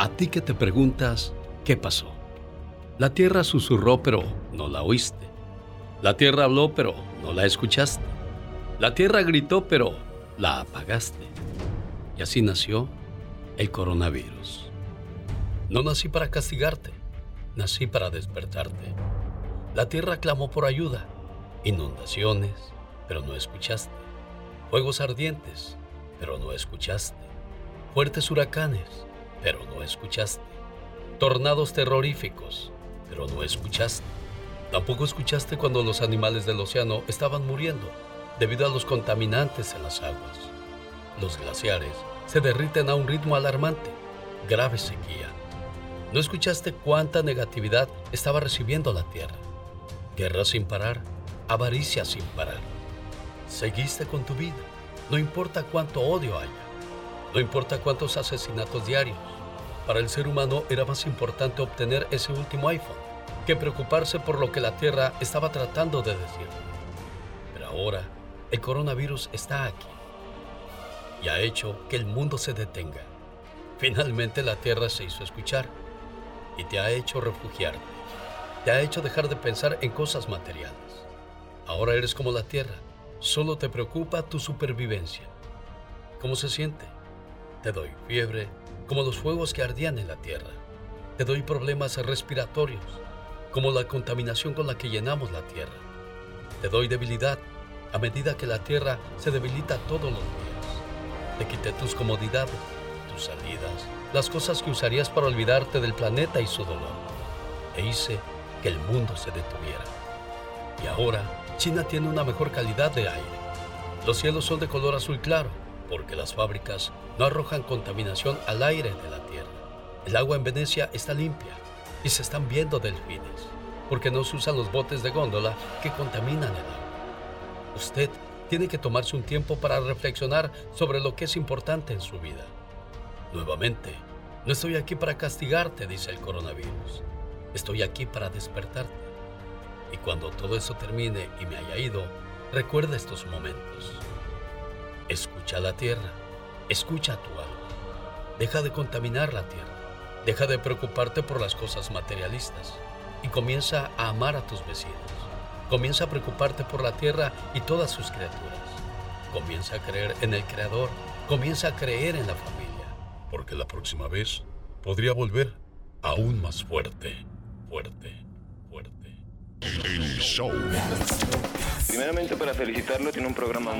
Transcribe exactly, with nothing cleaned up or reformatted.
A ti que te preguntas, ¿qué pasó? La tierra susurró, pero no la oíste. La tierra habló, pero no la escuchaste. La tierra gritó, pero la apagaste. Y así nació el coronavirus. No nací para castigarte, nací para despertarte. La tierra clamó por ayuda. Inundaciones, pero no escuchaste. Fuegos ardientes, pero no escuchaste. Fuertes huracanes, pero no escuchaste. Tornados terroríficos, pero no escuchaste. Tampoco escuchaste cuando los animales del océano estaban muriendo debido a los contaminantes en las aguas. Los glaciares se derriten a un ritmo alarmante, grave sequía. No escuchaste cuánta negatividad estaba recibiendo la tierra. Guerra sin parar, avaricia sin parar. Seguiste con tu vida, no importa cuánto odio haya, no importa cuántos asesinatos diarios. Para el ser humano era más importante obtener ese último iPhone que preocuparse por lo que la Tierra estaba tratando de decir. Pero ahora, el coronavirus está aquí y ha hecho que el mundo se detenga. Finalmente la Tierra se hizo escuchar y te ha hecho refugiarte. Te ha hecho dejar de pensar en cosas materiales. Ahora eres como la Tierra, solo te preocupa tu supervivencia. ¿Cómo se siente? Te doy fiebre, como los fuegos que ardían en la Tierra. Te doy problemas respiratorios, como la contaminación con la que llenamos la Tierra. Te doy debilidad, a medida que la Tierra se debilita todos los días. Te quité tus comodidades, tus salidas, las cosas que usarías para olvidarte del planeta y su dolor. E hice que el mundo se detuviera. Y ahora, China tiene una mejor calidad de aire. Los cielos son de color azul claro, porque las fábricas no arrojan contaminación al aire de la tierra. El agua en Venecia está limpia y se están viendo delfines, porque no se usan los botes de góndola que contaminan el agua. Usted tiene que tomarse un tiempo para reflexionar sobre lo que es importante en su vida. Nuevamente, no estoy aquí para castigarte, dice el coronavirus. Estoy aquí para despertarte. Y cuando todo eso termine y me haya ido, recuerda estos momentos. Escucha la tierra, escucha tu alma. Deja de contaminar la tierra. Deja de preocuparte por las cosas materialistas y comienza a amar a tus vecinos. Comienza a preocuparte por la tierra y todas sus criaturas. Comienza a creer en el Creador. Comienza a creer en la familia. Porque la próxima vez podría volver aún más fuerte, fuerte, fuerte. El show. Primeramente, para felicitarlo, tiene un programa